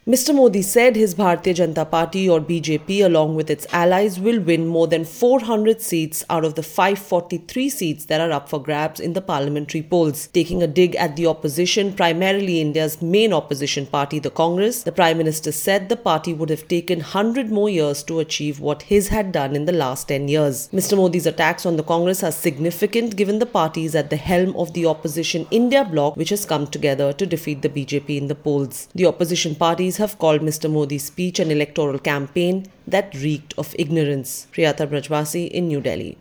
Mr. Modi said his Bharatiya Janata Party or BJP along with its allies will win more than 400 seats out of the 543 seats that are up for grabs in the parliamentary polls. Taking a dig at the opposition, primarily India's main opposition party, the Congress, the Prime Minister said the party would have taken 100 more years to achieve what his had done in the last 10 years. Mr. Modi's attacks on the Congress are significant given the party is at the helm of the opposition India bloc, which has come together to defeat the BJP in the polls. The opposition parties have called Mr. Modi's speech an electoral campaign that reeked of ignorance. Priyata Brajwasi in New Delhi.